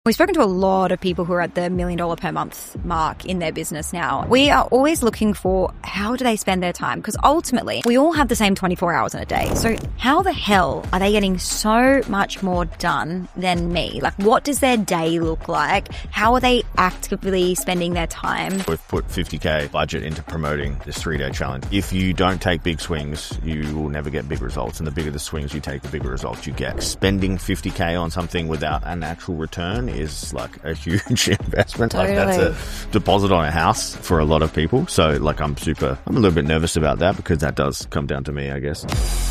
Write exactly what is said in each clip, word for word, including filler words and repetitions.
We've spoken to a lot of people who are at the million dollar per month mark in their business now. We are always looking for how do they spend their time? Because ultimately, we all have the same twenty-four hours in a day. So how the hell are they getting so much more done than me? Like, what does their day look like? How are they actively spending their time? We've put fifty K budget into promoting this three-day challenge. If you don't take big swings, you will never get big results. And the bigger the swings you take, the bigger results you get. Spending fifty K on something without an actual return is like a huge investment. Totally. Like that's a deposit on a house for a lot of people. So like I'm super, I'm a little bit nervous about that because that does come down to me, I guess.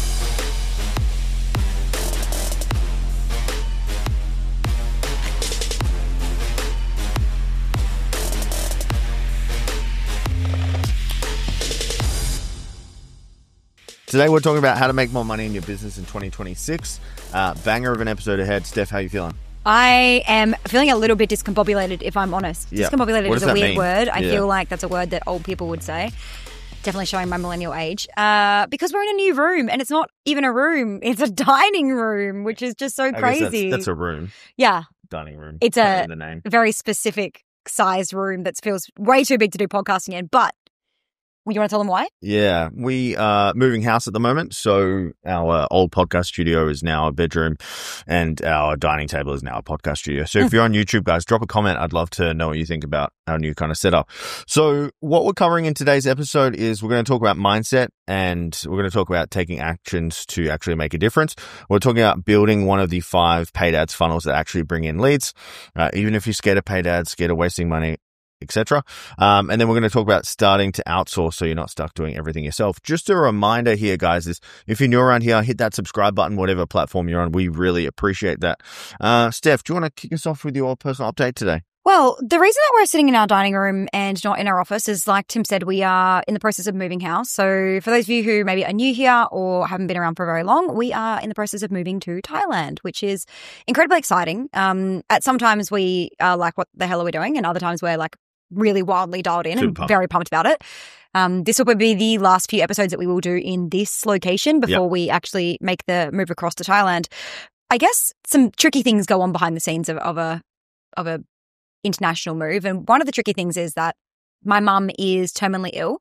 Today we're talking about how to make more money in your business in twenty twenty-six. Uh, banger of an episode ahead. Steph, how you feeling? I am feeling a little bit discombobulated, if I'm honest. Yep. Discombobulated is a weird mean? word. I yeah. feel like that's a word that old people would say. Definitely showing my millennial age. Uh, because we're in a new room, and it's not even a room. It's a dining room, which is just so I guess crazy. That's, that's a room. Yeah. Dining room. It's a the name. very specific sized room that feels way too big to do podcasting in. But you want to tell them why? Yeah, we are moving house at the moment. So our old podcast studio is now a bedroom and our dining table is now a podcast studio. So if you're on YouTube, guys, drop a comment. I'd love to know what you think about our new kind of setup. So what we're covering in today's episode is we're going to talk about mindset and we're going to talk about taking actions to actually make a difference. We're talking about building one of the five paid ads funnels that actually bring in leads. Uh, even if you're scared of paid ads, scared of wasting money, et cetera. Um, and then we're going to talk about starting to outsource so you're not stuck doing everything yourself. Just a reminder here, guys, is if you're new around here, hit that subscribe button, whatever platform you're on. We really appreciate that. Uh, Steph, do you want to kick us off with your personal update today? Well, the reason that we're sitting in our dining room and not in our office is, like Tim said, we are in the process of moving house. So for those of you who maybe are new here or haven't been around for very long, we are in the process of moving to Thailand, which is incredibly exciting. Um, at sometimes we are like, what the hell are we doing? And other times we're like, really wildly dialed in Super and pumped. very pumped about it. Um, this will be the last few episodes that we will do in this location before Yep. we actually make the move across to Thailand. I guess some tricky things go on behind the scenes of, of a of a international move, and one of the tricky things is that my mum is terminally ill.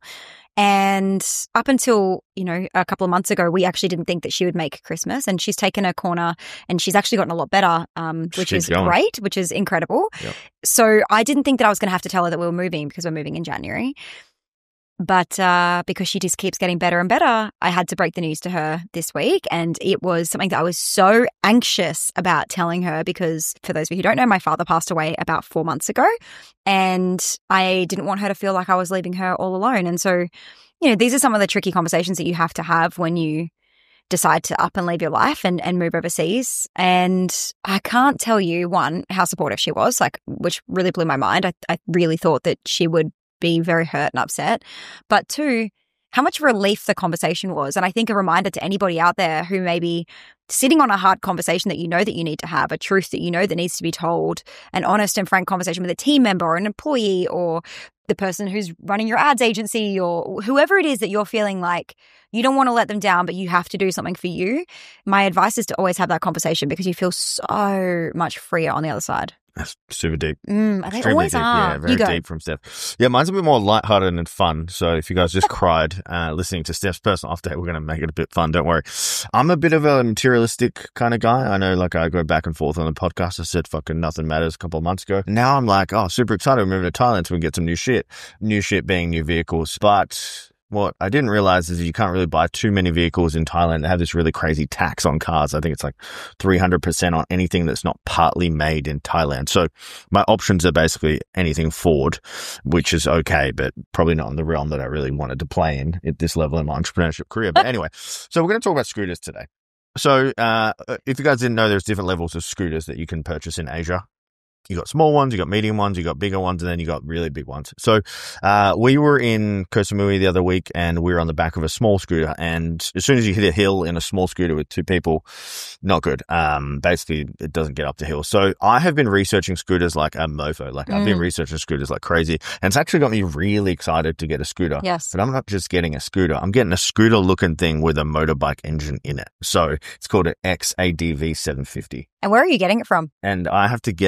And up until, you know, a couple of months ago, we actually didn't think that she would make Christmas. And she's taken a corner and she's actually gotten a lot better, um, which She's is going. great, which is incredible. Yep. So I didn't think that I was going to have to tell her that we were moving because we're moving in January. But uh, because she just keeps getting better and better, I had to break the news to her this week. And it was something that I was so anxious about telling her because, for those of you who don't know, my father passed away about four months ago. And I didn't want her to feel like I was leaving her all alone. And so, you know, these are some of the tricky conversations that you have to have when you decide to up and leave your life and, and move overseas. And I can't tell you, one, how supportive she was, like, which really blew my mind. I, I really thought that she would be very hurt and upset. But two, how much relief the conversation was. And I think a reminder to anybody out there who may be sitting on a hard conversation that you know that you need to have, a truth that you know that needs to be told, an honest and frank conversation with a team member or an employee or the person who's running your ads agency or whoever it is that you're feeling like you don't want to let them down, but you have to do something for you. My advice is to always have that conversation because you feel so much freer on the other side. That's super deep. Mm, they Extremely always deep. are. Yeah, very You go. deep from Steph. Yeah, mine's a bit more lighthearted and fun. So if you guys just cried uh, listening to Steph's personal update, we're going to make it a bit fun. Don't worry. I'm a bit of a materialistic kind of guy. I know, like, I go back and forth on the podcast. I said fucking nothing matters a couple of months ago. Now I'm like, oh, super excited. We're moving to Thailand so we can get some new shit. New shit being new vehicles. But what I didn't realize is you can't really buy too many vehicles in Thailand. They have this really crazy tax on cars. I think it's like three hundred percent on anything that's not partly made in Thailand. So my options are basically anything Ford, which is okay, but probably not in the realm that I really wanted to play in at this level in my entrepreneurship career. But anyway, so we're going to talk about scooters today. So uh, if you guys didn't know, there's different levels of scooters that you can purchase in Asia. You got small ones, you got medium ones, you got bigger ones, and then you got really big ones. So uh, we were in Koh Samui the other week, and we were on the back of a small scooter. And as soon as you hit a hill in a small scooter with two people, not good. Um, basically, it doesn't get up the hill. So I have been researching scooters like a mofo. Like mm. I've been researching scooters like crazy, and it's actually got me really excited to get a scooter. Yes, but I'm not just getting a scooter. I'm getting a scooter-looking thing with a motorbike engine in it. So it's called an X A D V seven fifty. And where are you getting it from? And I have to get it from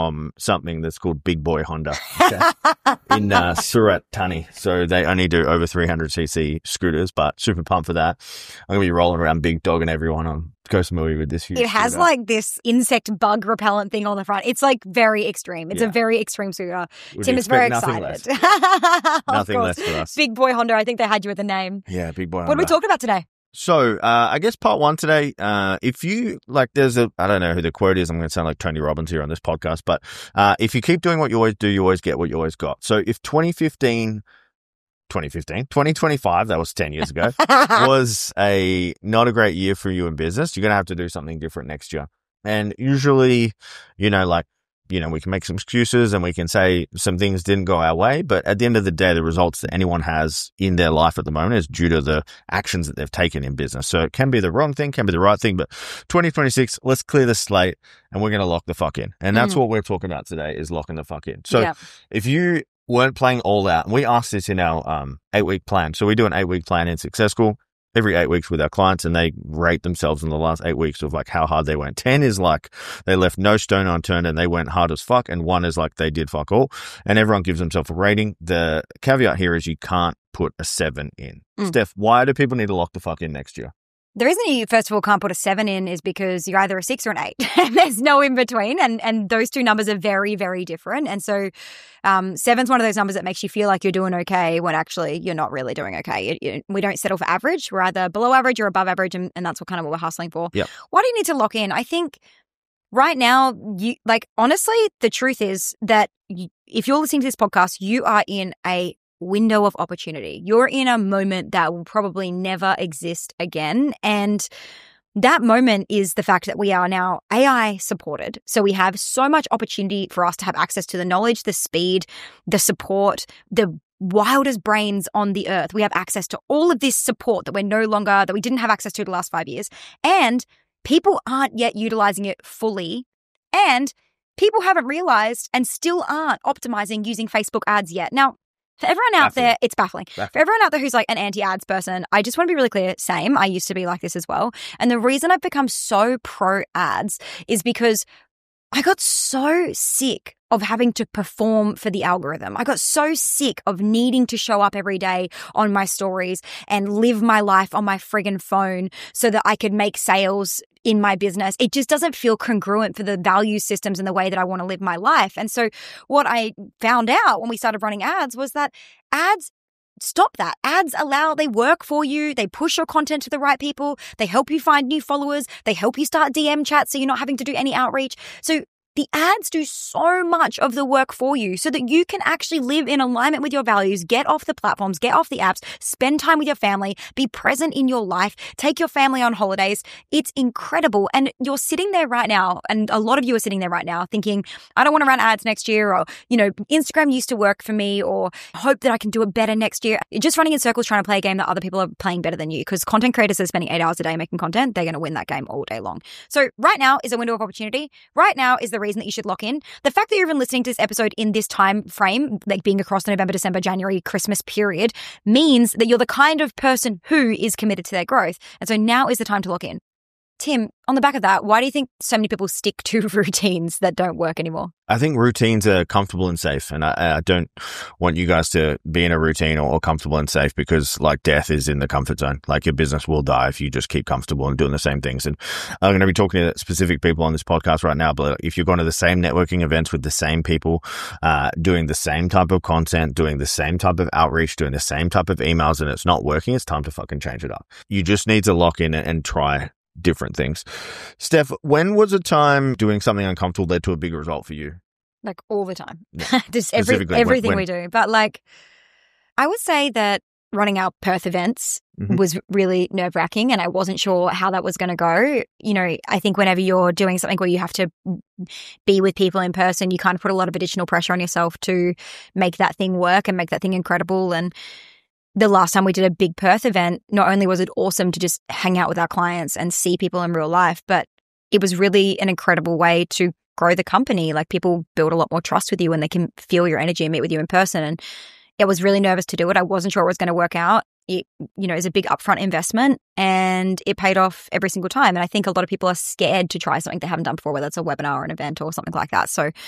from something that's called Big Boy Honda okay? in uh, Surat Thani. So they only do over three hundred c c scooters, but super pumped for that. I'm going to be rolling around Big Dog and everyone on Koh Samui with this huge It has scooter. like this insect bug repellent thing on the front. It's like very extreme. It's Yeah. a very extreme scooter. Would Tim is very expect excited. nothing less. Of Nothing course. less for us. Big Boy Honda. I think they had you with the name. Yeah, Big Boy What are we Honda. talking about today? So, uh, I guess part one today, uh, if you, like, there's a, I don't know who the quote is, I'm going to sound like Tony Robbins here on this podcast, but, uh, if you keep doing what you always do, you always get what you always got. So if twenty fifteen, twenty fifteen, twenty twenty-five, that was ten years ago, was a, not a great year for you in business, you're going to have to do something different next year. And usually, you know, like, you know, we can make some excuses and we can say some things didn't go our way, but at the end of the day, the results that anyone has in their life at the moment is due to the actions that they've taken in business. So it can be the wrong thing, can be the right thing, but twenty twenty-six, let's clear the slate and we're going to lock the fuck in. And that's Mm. what we're talking about today is locking the fuck in. So Yeah. if you weren't playing all out, and we asked this in our um, eight week plan. So we do an eight week plan in Success School every eight weeks with our clients, and they rate themselves in the last eight weeks of like how hard they went. ten is like they left no stone unturned and they went hard as fuck. And one is like they did fuck all. And everyone gives themselves a rating. The caveat here is you can't put a seven in. Mm. Steph, why do people need to lock the fuck in next year? The reason you, first of all, can't put a seven in is because you're either a six or an eight. And there's no in between. And and those two numbers are very, very different. And so um, seven's one of those numbers that makes you feel like you're doing okay when actually you're not really doing okay. You, you, we don't settle for average. We're either below average or above average. And, and that's what kind of what we're hustling for. Yep. Why do you need to lock in? I think right now, you like, honestly, the truth is that you, if you're listening to this podcast, you are in a window of opportunity. You're in a moment that will probably never exist again. And that moment is the fact that we are now A I supported. So we have so much opportunity for us to have access to the knowledge, the speed, the support, the wildest brains on the earth. We have access to all of this support that we're no longer, that we didn't have access to the last five years. And people aren't yet utilizing it fully. And people haven't realized and still aren't optimizing using Facebook ads yet. Now, for everyone out Baffling. there, it's baffling. Baffling. For everyone out there who's like an anti-ads person, I just want to be really clear. Same. I used to be like this as well. And the reason I've become so pro ads is because I got so sick of having to perform for the algorithm. I got so sick of needing to show up every day on my stories and live my life on my friggin' phone so that I could make sales in my business. It just doesn't feel congruent for the value systems and the way that I want to live my life. And so what I found out when we started running ads was that ads stop that. Ads allow, they work for you. They push your content to the right people. They help you find new followers. They help you start D M chats so you're not having to do any outreach. So the ads do so much of the work for you so that you can actually live in alignment with your values, get off the platforms, get off the apps, spend time with your family, be present in your life, take your family on holidays. It's incredible. And you're sitting there right now, and a lot of you are sitting there right now thinking, I don't want to run ads next year, or, you know, Instagram used to work for me, or hope that I can do it better next year. You're just running in circles trying to play a game that other people are playing better than you, because content creators are spending eight hours a day making content. They're going to win that game all day long. So right now is a window of opportunity. Right now is the reason that you should lock in. The fact that you're even listening to this episode in this time frame, like being across the November, December, January, Christmas period, means that you're the kind of person who is committed to their growth. And so now is the time to lock in. Tim, on the back of that, why do you think so many people stick to routines that don't work anymore? I think routines are comfortable and safe, and I, I don't want you guys to be in a routine or, or comfortable and safe, because like death is in the comfort zone. Like your business will die if you just keep comfortable and doing the same things. And I'm going to be talking to specific people on this podcast right now, but if you're going to the same networking events with the same people, uh, doing the same type of content, doing the same type of outreach, doing the same type of emails, and it's not working, it's time to fucking change it up. You just need to lock in and try different things. Steph, when was a time doing something uncomfortable led to a big result for you? Like all the time. Yeah. Just every, Specifically, when- everything when- we do. But like, I would say that running our Perth events Mhm. was really nerve wracking, and I wasn't sure how that was going to go. You know, I think whenever you're doing something where you have to be with people in person, you kind of put a lot of additional pressure on yourself to make that thing work and make that thing incredible. And the last time we did a big Perth event, not only was it awesome to just hang out with our clients and see people in real life, but it was really an incredible way to grow the company. Like, people build a lot more trust with you when they can feel your energy and meet with you in person. And I was really nervous to do it. I wasn't sure it was going to work out. It, you know, is a big upfront investment, and it paid off every single time. And I think a lot of people are scared to try something they haven't done before, whether it's a webinar or an event or something like that. So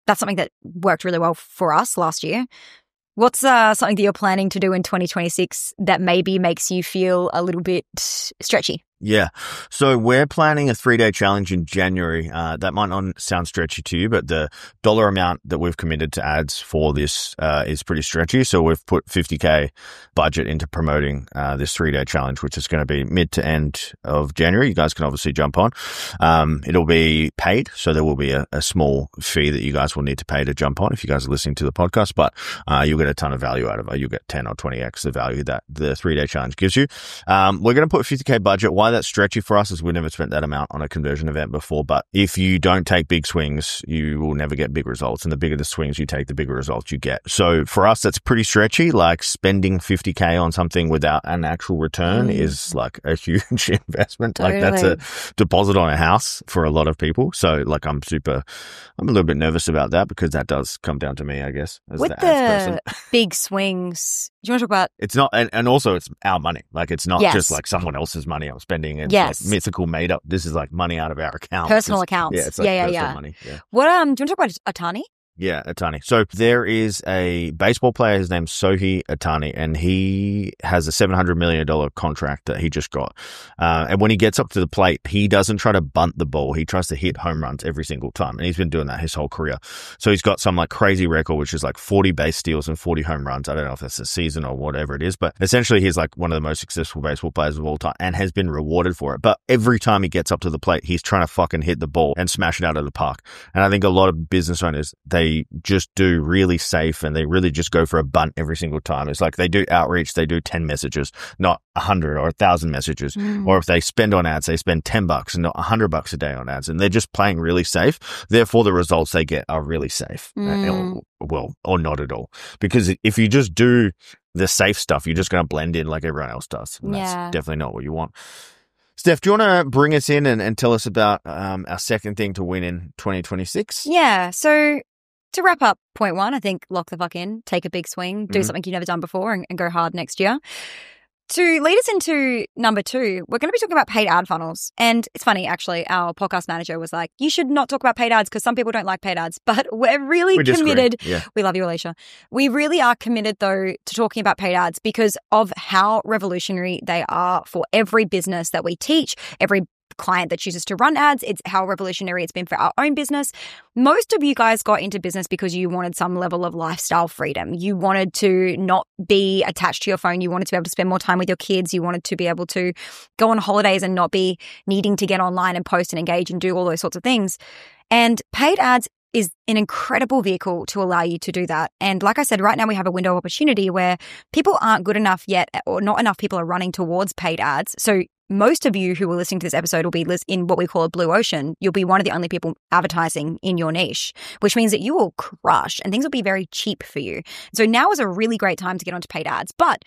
that's something that worked really well for us last year. What's uh, something that you're planning to do in twenty twenty-six that maybe makes you feel a little bit stretchy? Yeah. So we're planning a three-day challenge in January. Uh, that might not sound stretchy to you, but the dollar amount that we've committed to ads for this uh, is pretty stretchy. So we've put fifty K budget into promoting uh, this three-day challenge, which is going to be mid to end of January. You guys can obviously jump on. Um, it'll be paid, so there will be a, a small fee that you guys will need to pay to jump on if you guys are listening to the podcast, but uh, you'll get a ton of value out of it. You'll get ten or twenty x the value that the three-day challenge gives you. Um, we're going to put fifty K budget. Why that's stretchy for us is we've never spent that amount on a conversion event before, but if you don't take big swings, you will never get big results, and the bigger the swings you take, the bigger results you get. So for us, that's pretty stretchy. Like spending fifty K on something without an actual return mm. is like a huge investment. Totally. Like that's a deposit on a house for a lot of people. So like I'm super, I'm a little bit nervous about that because that does come down to me, I guess, as with the ads person. The big swings. Do you want to talk about? It's not, and, and also it's our money. Like it's not yes. just like someone else's money I'm spending. It's yes. like mythical made up. This is like money out of our account. Personal it's, accounts. Yeah, it's like yeah, yeah, personal yeah. money. Yeah. What um? Do you want to talk about Ohtani? Yeah, Ohtani. So there is a baseball player, his name's Shohei Ohtani, and he has a seven hundred million dollars contract that he just got. Uh, and when he gets up to the plate, he doesn't try to bunt the ball. He tries to hit home runs every single time. And he's been doing that his whole career. So he's got some like crazy record, which is like forty base steals and forty home runs. I don't know if that's a season or whatever it is, but essentially he's like one of the most successful baseball players of all time and has been rewarded for it. But every time he gets up to the plate, he's trying to fucking hit the ball and smash it out of the park. And I think a lot of business owners, they just do really safe and they really just go for a bunt every single time. It's like they do outreach, they do ten messages, not a hundred or a thousand messages. Mm. Or if they spend on ads, they spend ten bucks and not a hundred bucks a day on ads. And they're just playing really safe. Therefore, the results they get are really safe. Mm. Or, well, or not at all. Because if you just do the safe stuff, you're just going to blend in like everyone else does. And that's yeah. definitely not what you want. Steph, do you want to bring us in and, and tell us about um, our second thing to win in twenty twenty-six? Yeah. So to wrap up point one, I think lock the fuck in, take a big swing, do mm-hmm. something you've never done before and, and go hard next year. To lead us into number two, we're going to be talking about paid ad funnels. And it's funny, actually, our podcast manager was like, you should not talk about paid ads because some people don't like paid ads. But we're really we committed. Yeah. We love you, Alicia. We really are committed, though, to talking about paid ads because of how revolutionary they are for every business that we teach, every client that chooses to run ads. It's how revolutionary it's been for our own business. Most of you guys got into business because you wanted some level of lifestyle freedom. You wanted to not be attached to your phone. You wanted to be able to spend more time with your kids. You wanted to be able to go on holidays and not be needing to get online and post and engage and do all those sorts of things. And paid ads is an incredible vehicle to allow you to do that. And like I said, right now we have a window of opportunity where people aren't good enough yet, or not enough people are running towards paid ads. So most of you who are listening to this episode will be in what we call a blue ocean. You'll be one of the only people advertising in your niche, which means that you will crush and things will be very cheap for you. So now is a really great time to get onto paid ads. But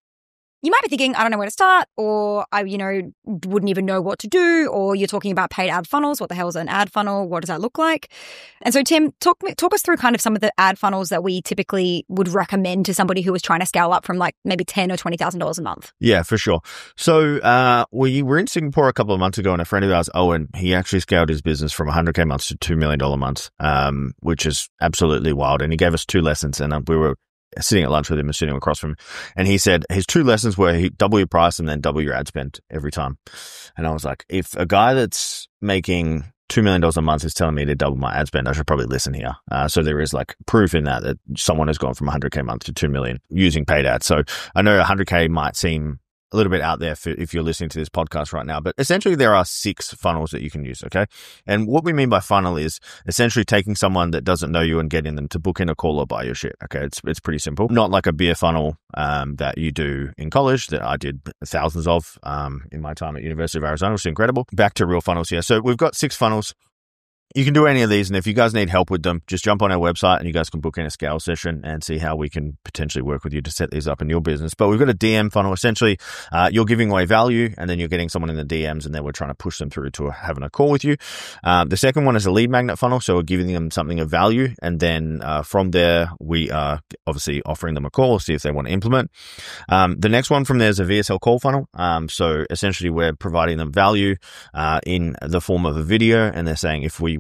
you might be thinking, I don't know where to start, or I, you know, wouldn't even know what to do, or you're talking about paid ad funnels. What the hell is an ad funnel? What does that look like? And so, Tim, talk talk us through kind of some of the ad funnels that we typically would recommend to somebody who was trying to scale up from like maybe ten or twenty thousand dollars a month. Yeah, for sure. So uh, we were in Singapore a couple of months ago, and a friend of ours, Owen, he actually scaled his business from one hundred K months to two million dollars months, um, which is absolutely wild. And he gave us two lessons, and uh, we were sitting at lunch with him and sitting across from him. And he said his two lessons were he double your price and then double your ad spend every time. And I was like, if a guy that's making two million dollars a month is telling me to double my ad spend, I should probably listen here. Uh, so there is like proof in that, that someone has gone from one hundred K a month to two million using paid ads. So I know one hundred K might seem a little bit out there for, if you're listening to this podcast right now, but essentially there are six funnels that you can use, okay? And what we mean by funnel is essentially taking someone that doesn't know you and getting them to book in a call or buy your shit, okay? It's it's pretty simple. Not like a beer funnel um, that you do in college that I did thousands of um, in my time at University of Arizona, which is incredible. Back to real funnels here. So we've got six funnels. You can do any of these, and if you guys need help with them, just jump on our website and you guys can book in a scale session and see how we can potentially work with you to set these up in your business. But we've got a D M funnel. Essentially, uh, you're giving away value, and then you're getting someone in the D Ms, and then we're trying to push them through to having a call with you. Um, the second one is a lead magnet funnel, so we're giving them something of value, and then uh, from there, we are obviously offering them a call, see if they want to implement. Um, the next one from there is a V S L call funnel. Um, so essentially, we're providing them value uh, in the form of a video, and they're saying if we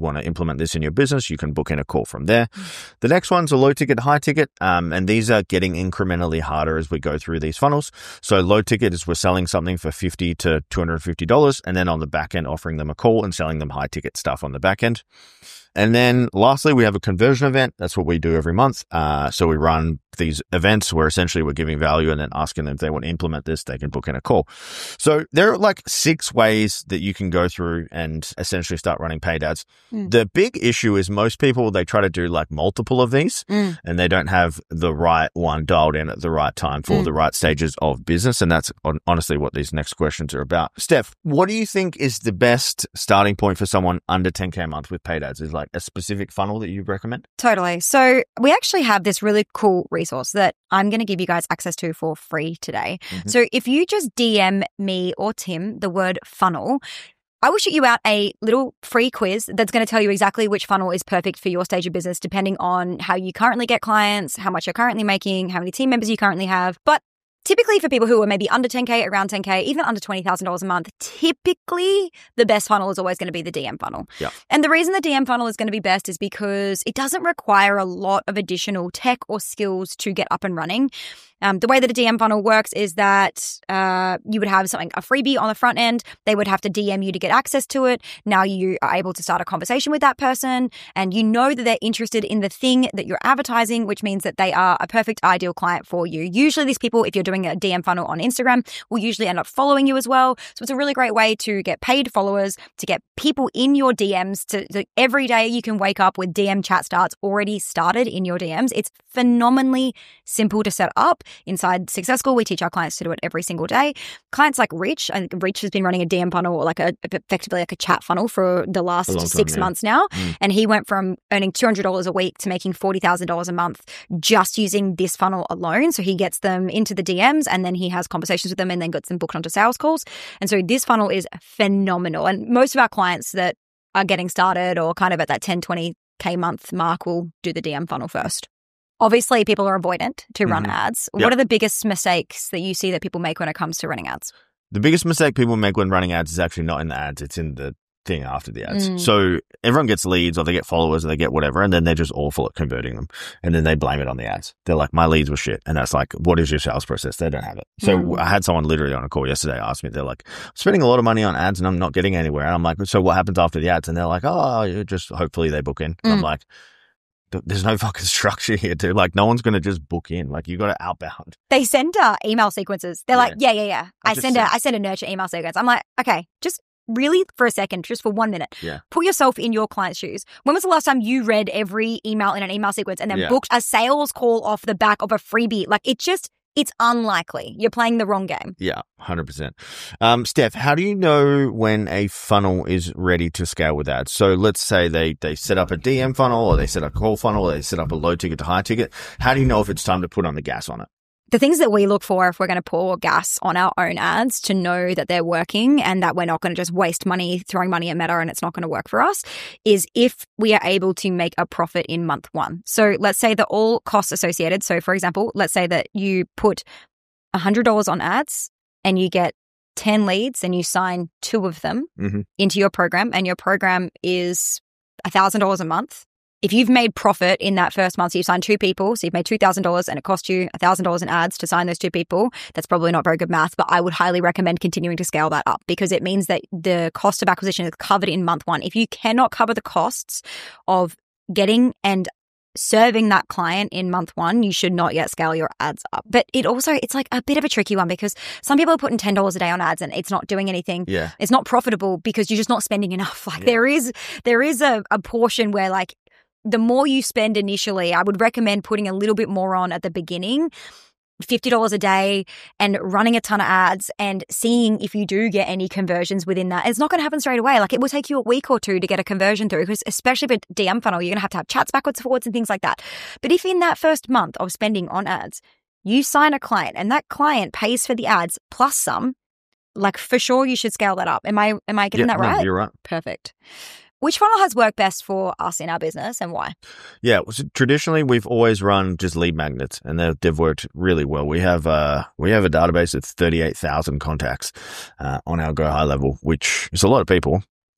want to implement this in your business, you can book in a call from there. The next one's a low ticket, high ticket. Um, and these are getting incrementally harder as we go through these funnels. So low ticket is we're selling something for fifty to two hundred fifty dollars. And then on the back end, offering them a call and selling them high ticket stuff on the back end. And then lastly, we have a conversion event. That's what we do every month. Uh, so we run these events where essentially we're giving value and then asking them if they want to implement this, they can book in a call. So there are like six ways that you can go through and essentially start running paid ads. Mm. The big issue is most people, they try to do like multiple of these mm. and they don't have the right one dialed in at the right time for mm. the right stages of business. And that's honestly what these next questions are about. Steph, what do you think is the best starting point for someone under ten K a month with paid ads? Is like a specific funnel that you recommend? Totally. So we actually have this really cool resource that I'm going to give you guys access to for free today. Mm-hmm. So if you just D M me or Tim the word funnel, I will shoot you out a little free quiz that's going to tell you exactly which funnel is perfect for your stage of business, depending on how you currently get clients, how much you're currently making, how many team members you currently have. But typically for people who are maybe under ten K, around ten K, even under twenty thousand dollars a month, typically the best funnel is always going to be the D M funnel. Yeah. And the reason the D M funnel is going to be best is because it doesn't require a lot of additional tech or skills to get up and running. Um, the way that a D M funnel works is that uh, you would have something, a freebie on the front end. They would have to D M you to get access to it. Now you are able to start a conversation with that person and you know that they're interested in the thing that you're advertising, which means that they are a perfect ideal client for you. Usually these people, if you're doing a D M funnel on Instagram, will usually end up following you as well. So it's a really great way to get paid followers, to get people in your D Ms. To, to every day you can wake up with D M chat starts already started in your D Ms. It's phenomenally simple to set up. Inside Success School, we teach our clients to do it every single day. Clients like Rich, I think Rich has been running a D M funnel or like a effectively like a chat funnel for the last time, six yeah. months now. Mm. And he went from earning two hundred dollars a week to making forty thousand dollars a month just using this funnel alone. So he gets them into the D Ms and then he has conversations with them and then gets them booked onto sales calls. And so this funnel is phenomenal. And most of our clients that are getting started or kind of at that ten, twenty K month mark will do the D M funnel first. Obviously, people are avoidant to run mm-hmm. ads. Yep. What are the biggest mistakes that you see that people make when it comes to running ads? The biggest mistake people make when running ads is actually not in the ads. It's in the thing after the ads. Mm. So everyone gets leads or they get followers or they get whatever, and then they're just awful at converting them. And then they blame it on the ads. They're like, my leads were shit. And that's like, what is your sales process? They don't have it. So mm. I had someone literally on a call yesterday ask me, they're like, I'm spending a lot of money on ads and I'm not getting anywhere. And I'm like, so what happens after the ads? And they're like, oh, you just hopefully they book in. Mm. I'm like, there's no fucking structure here, dude. Like, no one's going to just book in. Like, you got to outbound. They send uh, email sequences. They're yeah. like, yeah, yeah, yeah. I, I send a, I send a nurture email sequence. I'm like, okay, just really for a second, just for one minute, yeah. put yourself in your client's shoes. When was the last time you read every email in an email sequence and then yeah. booked a sales call off the back of a freebie? Like, it just, it's unlikely. You're playing the wrong game. Yeah, one hundred percent. Um, Steph, how do you know when a funnel is ready to scale with ads? So let's say they, they set up a D M funnel or they set up a call funnel or they set up a low ticket to high ticket. How do you know if it's time to put on the gas on it? The things that we look for if we're going to pour gas on our own ads to know that they're working and that we're not going to just waste money throwing money at Meta and it's not going to work for us is if we are able to make a profit in month one. So let's say that all costs associated. So for example, let's say that you put one hundred dollars on ads and you get ten leads and you sign two of them mm-hmm. into your program and your program is one thousand dollars a month. If you've made profit in that first month, so you've signed two people, so you've made two thousand dollars and it cost you one thousand dollars in ads to sign those two people, that's probably not very good math, but I would highly recommend continuing to scale that up because it means that the cost of acquisition is covered in month one. If you cannot cover the costs of getting and serving that client in month one, you should not yet scale your ads up. But it also, it's like a bit of a tricky one because some people are putting ten dollars a day on ads and it's not doing anything. Yeah. It's not profitable because you're just not spending enough. Like yeah. there is, there is a, a portion where like, the more you spend initially, I would recommend putting a little bit more on at the beginning, fifty dollars a day and running a ton of ads and seeing if you do get any conversions within that. It's not going to happen straight away. Like it will take you a week or two to get a conversion through because especially for D M funnel, you're going to have to have chats backwards and forwards and things like that. But if in that first month of spending on ads, you sign a client and that client pays for the ads plus some, like for sure you should scale that up. Am I, am I getting yeah, that right? No, you're right. Perfect. Which funnel has worked best for us in our business and why? Yeah, so traditionally we've always run just lead magnets and they've, they've worked really well. We have uh we have a database of thirty-eight thousand contacts uh, on our Go High level, which is a lot of people.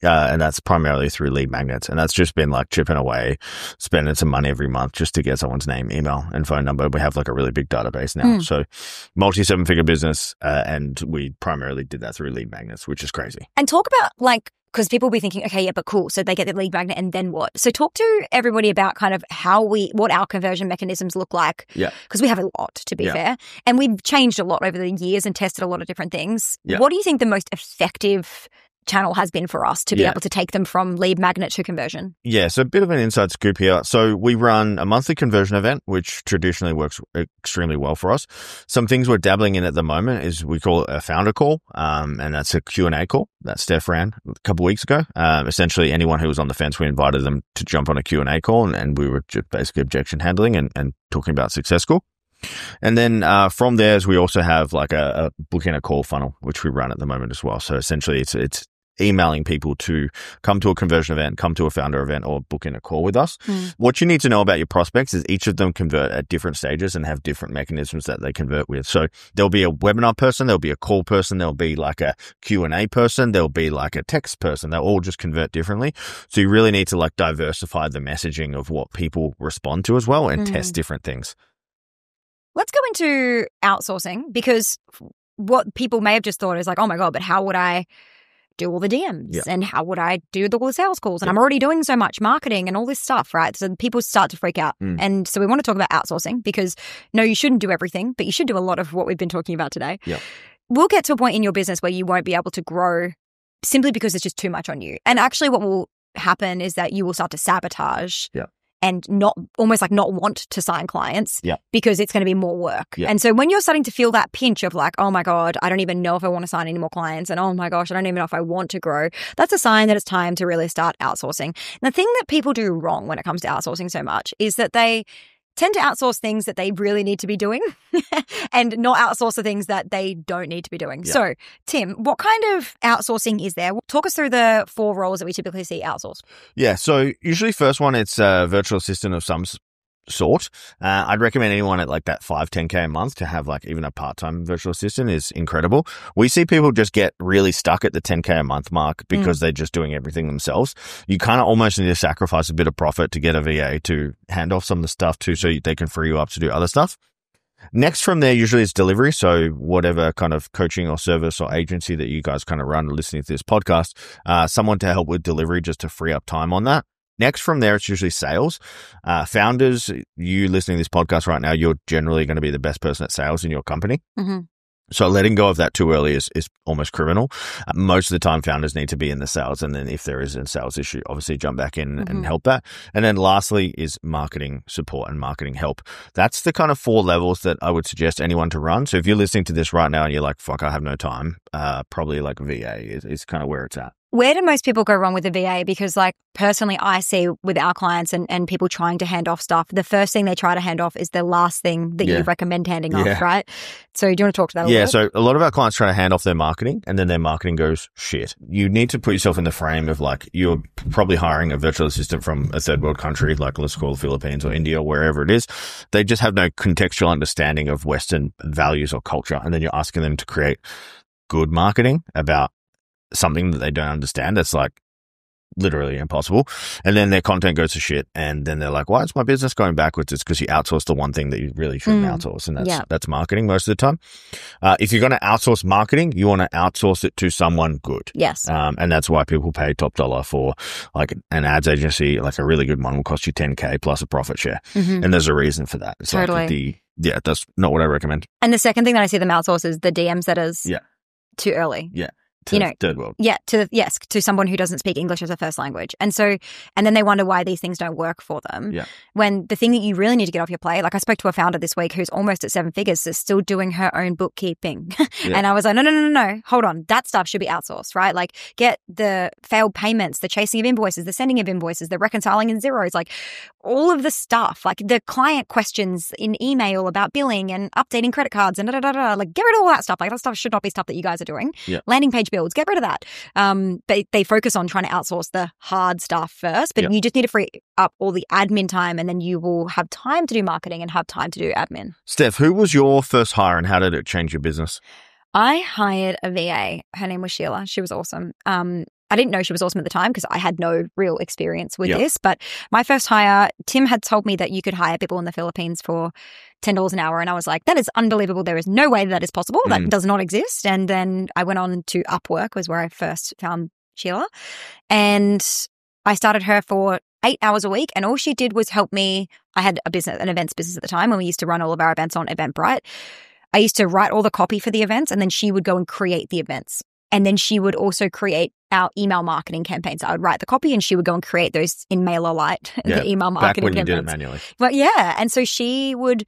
Uh, and that's primarily through lead magnets. And that's just been like chipping away, spending some money every month just to get someone's name, email, and phone number. We have like a really big database now. Mm. So multi seven figure business. Uh, and we primarily did that through lead magnets, which is crazy. And talk about like, because people will be thinking, okay, yeah, but cool. So they get the lead magnet and then what? So talk to everybody about kind of how we, what our conversion mechanisms look like. Yeah. Because we have a lot, to be yeah. fair. And we've changed a lot over the years and tested a lot of different things. Yeah. What do you think the most effective channel has been for us to be yeah. able to take them from lead magnet to conversion? Yeah, so a bit of an inside scoop here. So we run a monthly conversion event, which traditionally works extremely well for us. Some things we're dabbling in at the moment is we call it a founder call, um, and that's a Q and A call that Steph ran a couple of weeks ago. Um, essentially, anyone who was on the fence, we invited them to jump on a Q and A call, and, and we were just basically objection handling and, and talking about Success School. And then uh, from there, we also have like a, a book in a call funnel, which we run at the moment as well. So essentially, it's it's emailing people to come to a conversion event, come to a founder event, or book in a call with us. Mm. What you need to know about your prospects is each of them convert at different stages and have different mechanisms that they convert with. So there'll be a webinar person, there'll be a call person, there'll be like a Q and A person, there'll be like a text person. They'll all just convert differently. So you really need to like diversify the messaging of what people respond to as well and mm. test different things. Let's go into outsourcing, because what people may have just thought is like, oh my God, but how would I do all the D Ms yeah. and how would I do all the sales calls? And yeah. I'm already doing so much marketing and all this stuff, right? So people start to freak out. Mm. And so we want to talk about outsourcing, because no, you shouldn't do everything, but you should do a lot of what we've been talking about today. Yeah. We'll get to a point in your business where you won't be able to grow simply because it's just too much on you. And actually what will happen is that you will start to sabotage yeah. and not almost like not want to sign clients yeah. because it's going to be more work. Yeah. And so when you're starting to feel that pinch of like, oh my God, I don't even know if I want to sign any more clients, and oh my gosh, I don't even know if I want to grow, that's a sign that it's time to really start outsourcing. And the thing that people do wrong when it comes to outsourcing so much is that they tend to outsource things that they really need to be doing and not outsource the things that they don't need to be doing. Yeah. So, Tim, what kind of outsourcing is there? Talk us through the four roles that we typically see outsourced. Yeah, so usually first one, it's a virtual assistant of some sort. Uh, I'd recommend anyone at like that five, ten K a month to have like even a part-time virtual assistant is incredible. We see people just get really stuck at the ten K a month mark because mm. they're just doing everything themselves. You kind of almost need to sacrifice a bit of profit to get a V A to hand off some of the stuff to, so they can free you up to do other stuff. Next from there usually is delivery. So whatever kind of coaching or service or agency that you guys kind of run listening to this podcast, uh, someone to help with delivery just to free up time on that. Next from there, it's usually sales. Uh, founders, you listening to this podcast right now, you're generally going to be the best person at sales in your company. Mm-hmm. So letting go of that too early is, is almost criminal. Uh, most of the time, founders need to be in the sales. And then if there is a sales issue, obviously jump back in mm-hmm. and help that. And then lastly is marketing support and marketing help. That's the kind of four levels that I would suggest anyone to run. So if you're listening to this right now and you're like, fuck, I have no time, uh, probably like V A is, is kind of where it's at. Where do most people go wrong with a V A? Because like personally, I see with our clients and, and people trying to hand off stuff, the first thing they try to hand off is the last thing that yeah. you recommend handing yeah. off, right? So do you want to talk to that a Yeah, little bit? so a lot of our clients try to hand off their marketing and then their marketing goes shit. You need to put yourself in the frame of like, you're probably hiring a virtual assistant from a third world country, like let's call the Philippines or India or wherever it is. They just have no contextual understanding of Western values or culture. And then you're asking them to create good marketing about something that they don't understand. That's like literally impossible. And then their content goes to shit. And then they're like, why is my business going backwards? It's because you outsourced the one thing that you really shouldn't mm. outsource. And that's, yeah. that's marketing most of the time. Uh, if you're going to outsource marketing, you want to outsource it to someone good. Yes. Um, and that's why people pay top dollar for like an ads agency. Like a really good one will cost you ten K plus a profit share. Mm-hmm. And there's a reason for that. It's totally. Like the, yeah, that's not what I recommend. And the second thing that I see them outsource is the D M setters yeah. too early. Yeah. To you know, third world. Yeah, to yes, to someone who doesn't speak English as a first language. And so, and then they wonder why these things don't work for them. Yeah. When the thing that you really need to get off your plate, like I spoke to a founder this week who's almost at seven figures, is still doing her own bookkeeping. Yeah. And I was like, no, no, no, no, no, hold on. That stuff should be outsourced, right? Like get the failed payments, the chasing of invoices, the sending of invoices, the reconciling in zeros, like all of the stuff, like the client questions in email about billing and updating credit cards and da, da, da, da. Like get rid of all that stuff. Like that stuff should not be stuff that you guys are doing. Yeah. Landing page builds, get rid of that. Um, they, they focus on trying to outsource the hard stuff first, but yep. you just need to free up all the admin time and then you will have time to do marketing and have time to do admin. Steph, who was your first hire and how did it change your business? I hired a V A. Her name was Sheila. She was awesome. Um, I didn't know she was awesome at the time because I had no real experience with Yep. this. But my first hire, Tim had told me that you could hire people in the Philippines for ten dollars an hour. And I was like, that is unbelievable. There is no way that is possible. That Mm. does not exist. And then I went on to Upwork, was where I first found Sheila. And I started her for eight hours a week. And all she did was help me. I had a business, an events business at the time, and we used to run all of our events on Eventbrite. I used to write all the copy for the events, and then she would go and create the events. And then she would also create our email marketing campaigns. I would write the copy and she would go and create those in MailerLite, Yeah, the email Back marketing when you campaigns. did it manually. But yeah, and so she would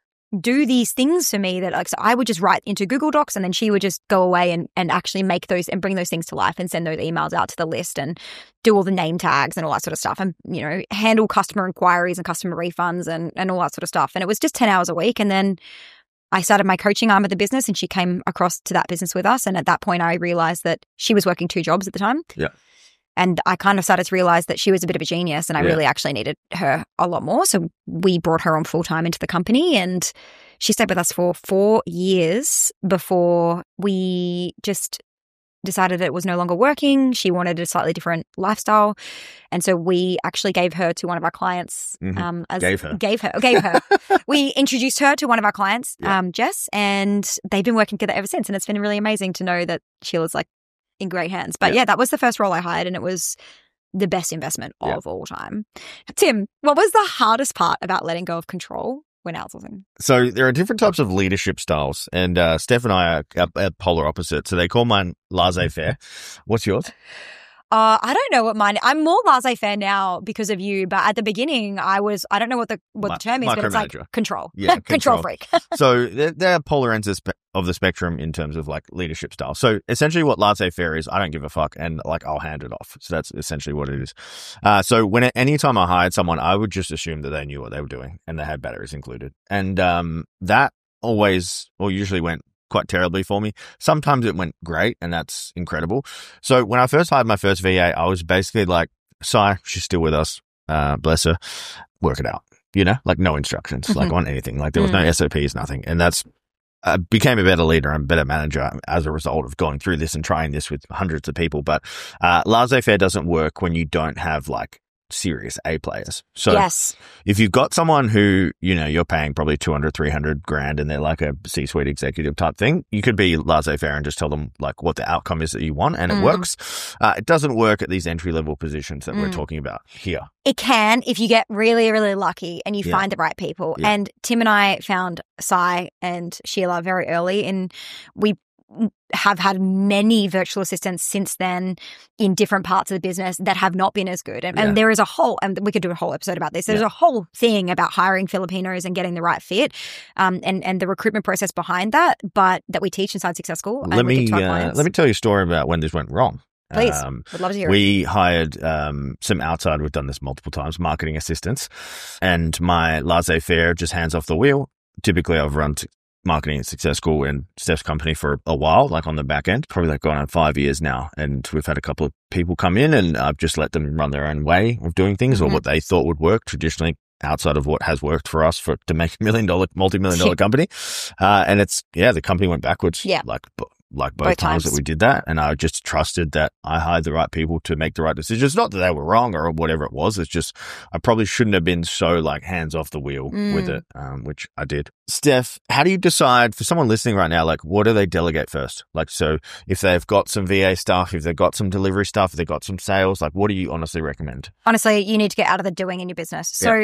do these things for me that, like, so I would just write into Google Docs, and then she would just go away and, and actually make those and bring those things to life and send those emails out to the list and do all the name tags and all that sort of stuff, and, you know, handle customer inquiries and customer refunds and, and all that sort of stuff. And it was just ten hours a week. And then I started my coaching arm of the business, and she came across to that business with us. And at that point, I realized that she was working two jobs at the time. Yeah. And I kind of started to realize that she was a bit of a genius, and I Yeah. really actually needed her a lot more. So we brought her on full time into the company, and she stayed with us for four years before we just decided it was no longer working. She wanted a slightly different lifestyle. And so we actually gave her to one of our clients. Mhm. Um, as, Gave her. Gave her. Gave her. We introduced her to one of our clients, Yeah. um, Jess, and they've been working together ever since. And it's been really amazing to know that Sheila's like in great hands. But Yeah. yeah, that was the first role I hired, and it was the best investment Yeah. of all time. Tim, what was the hardest part about letting go of control when outsourcing? So there are different types of leadership styles, and uh, Steph and I are, are, are polar opposites. So they call mine laissez-faire. What's yours? Uh, I don't know what mine. I'm more laissez-faire now because of you, but at the beginning, I was. I don't know what the what Mi- the term is, but it's like micromanager. control. Yeah, control control. freak. So they're, they're polar ends of spe- of the spectrum in terms of like leadership style. So essentially what laissez-faire is, I don't give a fuck, and like I'll hand it off. So that's essentially what it is. Uh, so when any time I hired someone, I would just assume that they knew what they were doing and they had batteries included. And um, that always or usually went quite terribly for me. Sometimes it went great, and that's incredible. So when I first hired my first V A, I was basically like, Sai, she's still with us. Uh, bless her. Work it out. You know, like no instructions, Mm-hmm. like on anything. Like there was no S O Ps, nothing. And that's, I became a better leader and better manager as a result of going through this and trying this with hundreds of people. But uh, laissez-faire doesn't work when you don't have like serious A players. So Yes. if you've got someone who, you know, you're paying probably two hundred, three hundred grand and they're like a C-suite executive type thing, you could be laissez-faire and just tell them like what the outcome is that you want, and it Mm. works. Uh, it doesn't work at these entry-level positions that we're Mm. talking about here. It can if you get really, really lucky and you Yeah. find the right people. Yeah. And Tim and I found Sai and Sheila very early, and we have had many virtual assistants since then in different parts of the business that have not been as good. And, Yeah. and there is a whole, and we could do a whole episode about this. There's Yeah. a whole thing about hiring Filipinos and getting the right fit, um, and and the recruitment process behind that, but that we teach inside Success School. and Let we me give to our uh, clients. let me tell you a story about when this went wrong. Please, Um, would love to hear it. we hired um, some outside, we've done this multiple times, marketing assistants, and my laissez-faire just hands off the wheel. Typically, I've run t- marketing at Success School and Steph's company for a while, like on the back end, probably like going on five years now. And we've had a couple of people come in, and I've just let them run their own way of doing things, Mhm. or what they thought would work traditionally outside of what has worked for us for to make a million dollar, multi-million dollar company. Uh, and it's, yeah, the company went backwards. Yeah. Like, b- like both, Both times. times. that we did that. And I just trusted that I hired the right people to make the right decisions. Not that they were wrong or whatever it was. It's just, I probably shouldn't have been so like hands off the wheel Mm. with it, um, which I did. Steph, how do you decide for someone listening right now, like what do they delegate first? Like, so if they've got some V A stuff, if they've got some delivery stuff, if they've got some sales, like what do you honestly recommend? Honestly, you need to get out of the doing in your business. So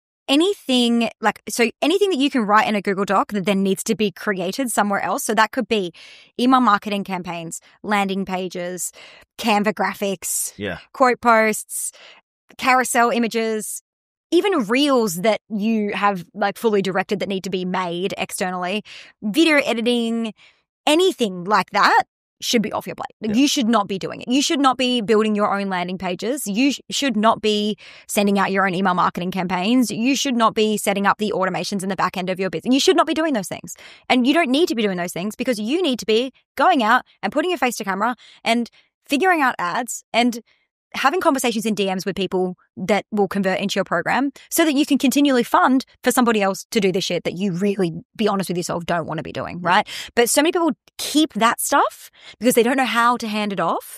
anything like, so anything that you can write in a Google Doc that then needs to be created somewhere else. So that could be email marketing campaigns, landing pages, Canva graphics, Yeah. quote posts, carousel images, even reels that you have like fully directed that need to be made externally, video editing, anything like that should be off your plate. Like, Yeah. you should not be doing it. You should not be building your own landing pages. You sh- should not be sending out your own email marketing campaigns. You should not be setting up the automations in the back end of your business. You should not be doing those things. And you don't need to be doing those things because you need to be going out and putting your face to camera and figuring out ads and having conversations in D Ms with people that will convert into your program so that you can continually fund for somebody else to do the shit that you really, be honest with yourself, don't want to be doing, right? But so many people keep that stuff because they don't know how to hand it off. Yeah.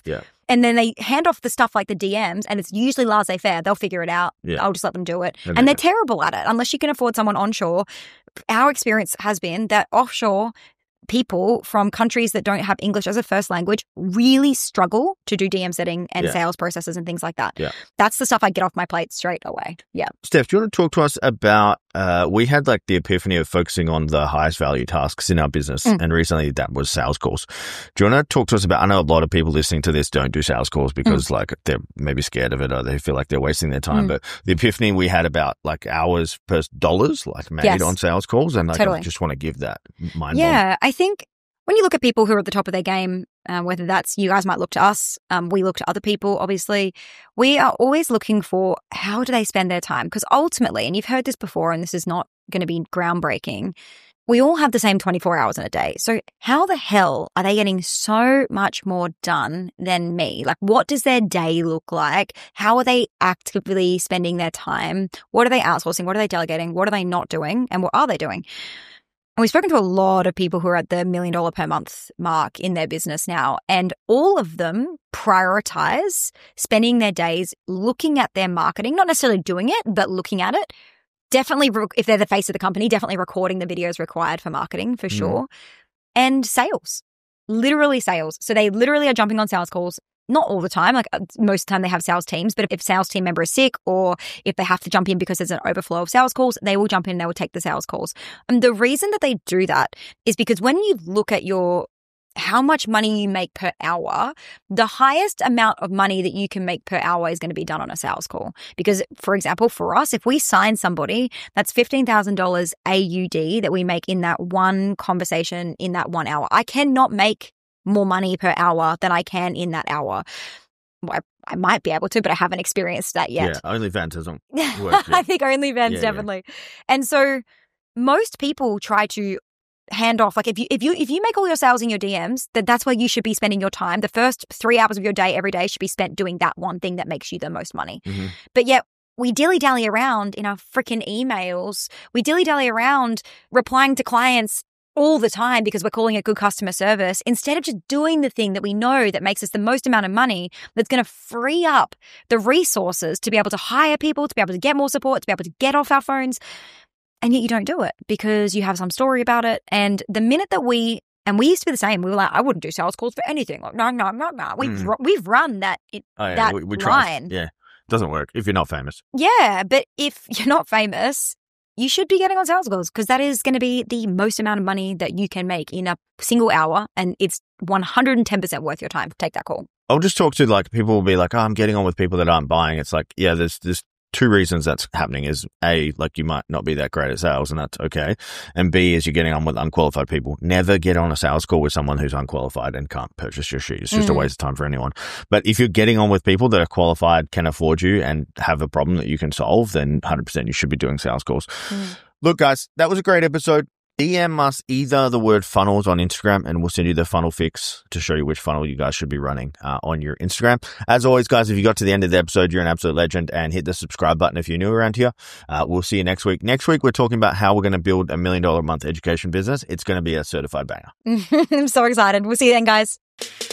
And then they hand off the stuff like the D Ms, and it's usually laissez-faire. They'll figure it out. Yeah. I'll just let them do it. And and they're then- terrible at it. Unless you can afford someone onshore, our experience has been that offshore people from countries that don't have English as a first language really struggle to do D M setting and Yeah. sales processes and things like that. Yeah. That's the stuff I get off my plate straight away. Yeah. Steph, do you want to talk to us about, uh, we had like the epiphany of focusing on the highest value tasks in our business. Mm. And recently that was sales calls. Do you want to talk to us about, I know a lot of people listening to this don't do sales calls because mm. like they're maybe scared of it or they feel like they're wasting their time. Mm. But the epiphany we had about like hours per dollars like made yes. on sales calls. And like, totally. I just want to give that mind Yeah. I think when you look at people who are at the top of their game, uh, whether that's you guys might look to us, um, we look to other people, obviously, we are always looking for how do they spend their time? Because ultimately, and you've heard this before, and this is not going to be groundbreaking, we all have the same twenty-four hours in a day. So how the hell are they getting so much more done than me? Like, what does their day look like? How are they actively spending their time? What are they outsourcing? What are they delegating? What are they not doing? And what are they doing? And we've spoken to a lot of people who are at the million dollar per month mark in their business now, and all of them prioritize spending their days looking at their marketing, not necessarily doing it, but looking at it. Definitely, if they're the face of the company, definitely recording the videos required for marketing for sure. Mm. And sales, literally sales. So they literally are jumping on sales calls. Not all the time, like most of the time they have sales teams, but if sales team member is sick or if they have to jump in because there's an overflow of sales calls, they will jump in and they will take the sales calls. And the reason that they do that is because when you look at your how much money you make per hour, the highest amount of money that you can make per hour is going to be done on a sales call. Because, for example, for us, if we sign somebody, that's fifteen thousand dollars A U D that we make in that one conversation in that one hour. I cannot make more money per hour than I can in that hour. Well, I, I might be able to, but I haven't experienced that yet. Yeah, OnlyFans doesn't work. I think OnlyFans yeah, definitely. Yeah. And so most people try to hand off, like if you if you if you make all your sales in your D Ms, then that's where you should be spending your time. The first three hours of your day every day should be spent doing that one thing that makes you the most money. Mm-hmm. But yet we dilly-dally around in our freaking emails. We dilly-dally around replying to clients all the time because we're calling it good customer service instead of just doing the thing that we know that makes us the most amount of money that's going to free up the resources to be able to hire people, to be able to get more support, to be able to get off our phones. And yet you don't do it because you have some story about it. And the minute that we, and we used to be the same, we were like, I wouldn't do sales calls for anything. Like, no, no, no, no. We've, mm. we've run that, it, oh, yeah, that we, we line. Yeah. Doesn't work if you're not famous. Yeah. But if you're not famous, you should be getting on sales calls because that is going to be the most amount of money that you can make in a single hour. And it's one hundred ten percent worth your time to take that call. I'll just talk to like, people will be like, oh, I'm getting on with people that aren't buying. It's like, yeah, there's, there's two reasons that's happening is A, like you might not be that great at sales and that's okay. And B is you're getting on with unqualified people. Never get on a sales call with someone who's unqualified and can't purchase your shoes. It's just mm. a waste of time for anyone. But if you're getting on with people that are qualified, can afford you and have a problem that you can solve, then one hundred percent you should be doing sales calls. Mm. Look, guys, that was a great episode. D M us either the word funnels on Instagram and we'll send you the funnel fix to show you which funnel you guys should be running uh, on your Instagram. As always, guys, if you got to the end of the episode, you're an absolute legend, and hit the subscribe button if you're new around here. Uh, we'll see you next week. Next week, we're talking about how we're going to build a million dollar a month education business. It's going to be a certified banger. I'm so excited. We'll see you then, guys.